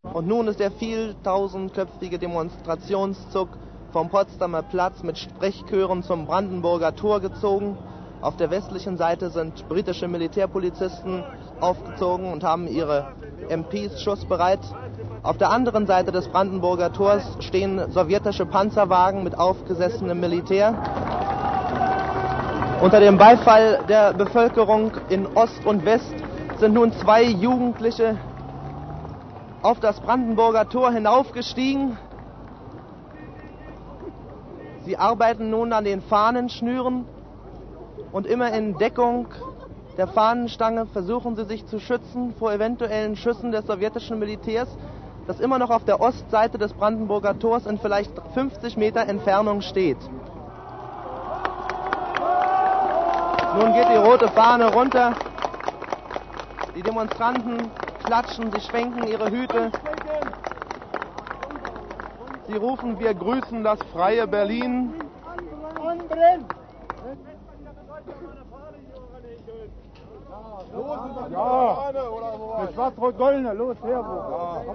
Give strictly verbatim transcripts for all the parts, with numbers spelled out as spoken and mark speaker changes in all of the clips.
Speaker 1: Und nun ist der vieltausendköpfige Demonstrationszug vom Potsdamer Platz mit Sprechchören zum Brandenburger Tor gezogen. Auf der westlichen Seite sind britische Militärpolizisten aufgezogen und haben ihre M Ps schussbereit. Auf der anderen Seite des Brandenburger Tors stehen sowjetische Panzerwagen mit aufgesessenem Militär. Unter dem Beifall der Bevölkerung in Ost und West sind nun zwei Jugendliche auf das Brandenburger Tor hinaufgestiegen. Sie arbeiten nun an den Fahnenschnüren und immer in Deckung der Fahnenstange versuchen sie sich zu schützen vor eventuellen Schüssen des sowjetischen Militärs, das immer noch auf der Ostseite des Brandenburger Tors in vielleicht fünfzig Meter Entfernung steht. Nun geht die rote Fahne runter. Die Demonstranten klatschen, sie schwenken ihre Hüte. Sie rufen, wir grüßen das freie Berlin.
Speaker 2: Ja, eine schwarz-rot-goldene, los, Herr.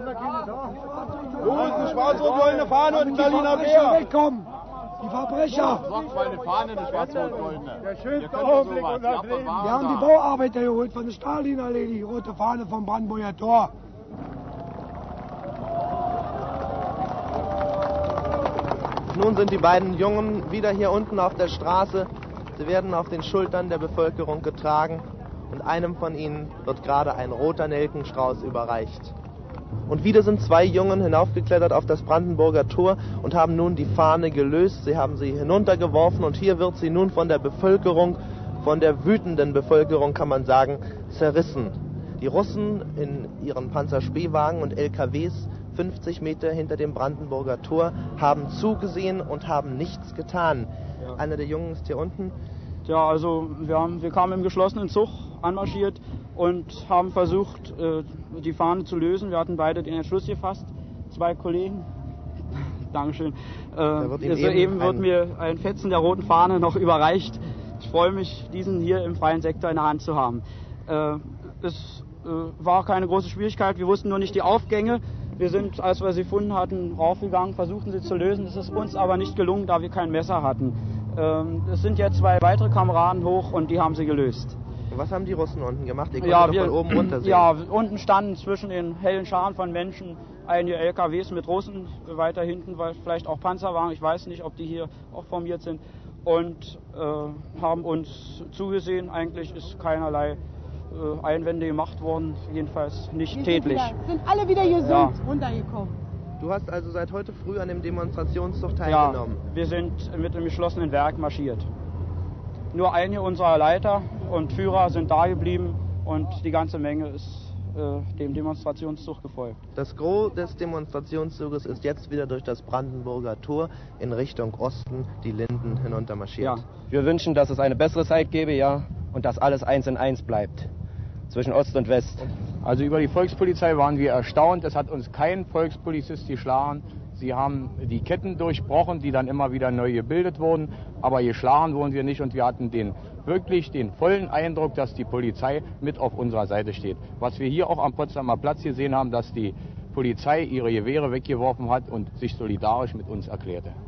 Speaker 2: Los, eine schwarz-rot-goldene Fahne und ein Berliner Bär. Wegkommen. Die Verbrecher!
Speaker 3: Sorgt für eine Fahne, eine schwarz-rot-goldene.
Speaker 2: Der schönste Augenblick unseres Lebens. Wir haben die Bauarbeiter geholt von der Stalinallee, die rote Fahne vom Brandenburger Tor.
Speaker 1: Nun sind die beiden Jungen wieder hier unten auf der Straße. Sie werden auf den Schultern der Bevölkerung getragen und einem von ihnen wird gerade ein roter Nelkenstrauß überreicht. Und wieder sind zwei Jungen hinaufgeklettert auf das Brandenburger Tor und haben nun die Fahne gelöst. Sie haben sie hinuntergeworfen und hier wird sie nun von der Bevölkerung, von der wütenden Bevölkerung kann man sagen, zerrissen. Die Russen in ihren Panzerspähwagen und L K Ws fünfzig Meter hinter dem Brandenburger Tor haben zugesehen und haben nichts getan. Ja. Einer der Jungen ist hier unten.
Speaker 4: Ja, also wir, haben, wir kamen im geschlossenen Zug anmarschiert und haben versucht, äh, die Fahne zu lösen. Wir hatten beide den Entschluss gefasst, zwei Kollegen. Dankeschön. Äh, wird eben soeben wird mir ein Fetzen der roten Fahne noch überreicht. Ich freue mich, diesen hier im freien Sektor in der Hand zu haben. Äh, es äh, war keine große Schwierigkeit, wir wussten nur nicht die Aufgänge. Wir sind, als wir sie gefunden hatten, raufgegangen, versuchten sie zu lösen. Es ist uns aber nicht gelungen, da wir kein Messer hatten. Ähm, es sind jetzt zwei weitere Kameraden hoch und die haben sie gelöst.
Speaker 1: Und was haben die Russen unten gemacht? Ihr konntet
Speaker 4: ja,
Speaker 1: doch
Speaker 4: wir,
Speaker 1: von oben runter sehen.
Speaker 4: Ja, unten standen zwischen den hellen Scharen von Menschen einige L K Ws mit Russen, weiter hinten, weil vielleicht auch Panzerwagen, ich weiß nicht, ob die hier auch formiert sind, und äh, haben uns zugesehen. Eigentlich ist keinerlei äh, Einwände gemacht worden, jedenfalls nicht
Speaker 5: Wir
Speaker 4: tätlich.
Speaker 5: Sind, wieder, sind alle wieder gesund ja. runtergekommen.
Speaker 1: Du hast also seit heute früh an dem Demonstrationszug teilgenommen?
Speaker 4: Ja, wir sind mit dem geschlossenen Werk marschiert. Nur einige unserer Leiter und Führer sind da geblieben und die ganze Menge ist äh, dem Demonstrationszug gefolgt.
Speaker 1: Das Gros des Demonstrationszuges ist jetzt wieder durch das Brandenburger Tor in Richtung Osten die Linden hinuntermarschiert.
Speaker 6: Ja, wir wünschen, dass es eine bessere Zeit gäbe, ja, und dass alles eins in eins bleibt zwischen Ost und West.
Speaker 3: Also über die Volkspolizei waren wir erstaunt. Es hat uns kein Volkspolizist geschlagen. Sie haben die Ketten durchbrochen, die dann immer wieder neu gebildet wurden. Aber geschlagen wurden wir nicht und wir hatten den, wirklich den vollen Eindruck, dass die Polizei mit auf unserer Seite steht. Was wir hier auch am Potsdamer Platz gesehen haben, dass die Polizei ihre Gewehre weggeworfen hat und sich solidarisch mit uns erklärte.